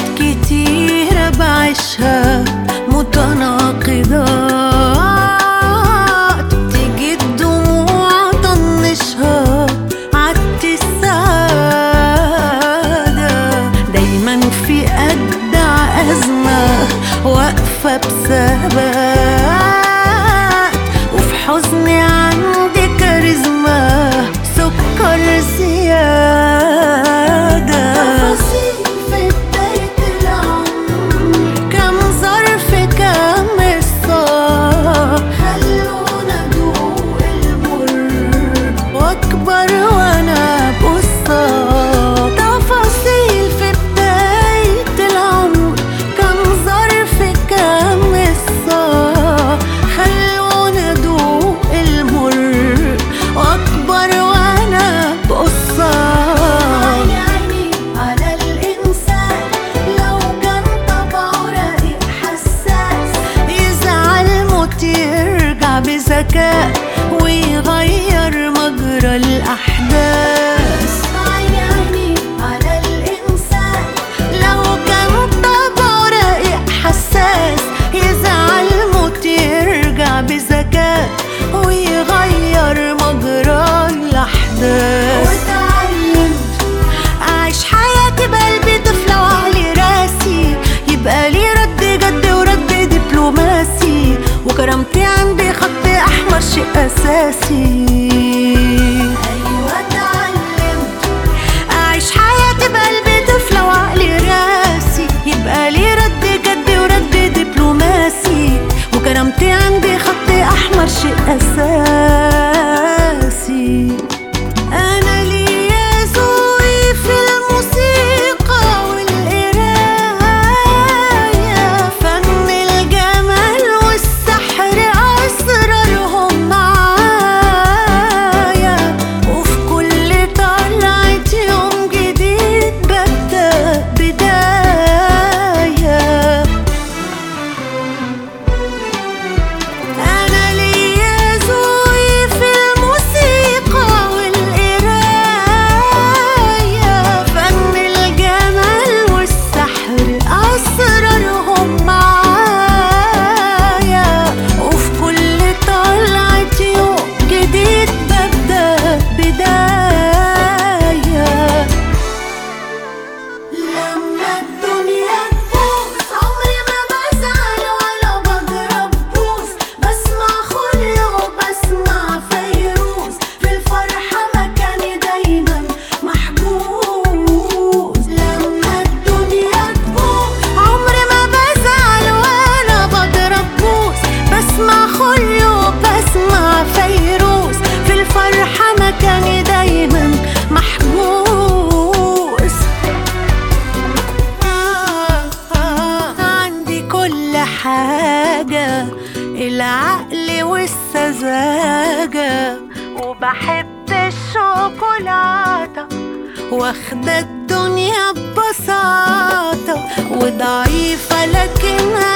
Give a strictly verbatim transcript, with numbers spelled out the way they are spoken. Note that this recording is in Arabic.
كتيرة بعيشها متناقضات، تيجي الدموع طنشها عدت السعادة. دايما في أجدع أزمة واقفة بثبات، وفي حزني عندي كاريزما سكر زيادة. تفاصيل في بداية العمر، كم ظرف كم قصة خلونا ندوق المر واكبر وانا بقصة. تفاصيل في بداية العمر، كم ظرف كم قصة خلونا ندوق المر واكبر وانا بقصة. عيني عيني على الإنسان لو كان طبعه رقيق حساس، يزعل موت يرجع بذكاء ويغير مجرى الأحداث. عيني عيني على الإنسان لو كان طبعه رقيق حساس، يزعل موت يرجع بذكاء ويغير مجرى الأحداث. واتعلمت أعيش حياتي بقلبي طفلة وعلي راسي، يبقى لي رد جد ورد دبلوماسي، وكرامتي عندي خط أحمر شيء أساسي. أيوة اتعلمت أعيش حياتي بقلبي طفلة وعلي راسي، يبقى لي رد جد ورد دبلوماسي، وكرامتي عندي خط أحمر شيء أساسي. أنا ليا ذوقي في الموسيقى والقراية، فن الجمال والسحر أسرارهم معايا، وفي كل طلعة يوم جديد ببدأ بداية. أنا ليا ذوقي في الموسيقى والقراية، فن الجمال والسحر أسرارهم معايا، وفي كل طلعة يوم جديد ببدأ بداية. لما الدنيا تبوظ عمري ما بزعل ولا بضرب بوز، بسمع خلق وبسمع فيروز، في الفرحة مكاني دايما محجوز. لما الدنيا تبوظ عمري ما بزعل ولا بضرب بوز، بسمع خلق وبسمع فيروز، في الفرحة مكاني دايما محجوز. آه آه عندي كل حاجة، العقل والسذاجة، وبحب الشوكولاتة، واخدة الدنيا ببساطة، وضعيفة لكن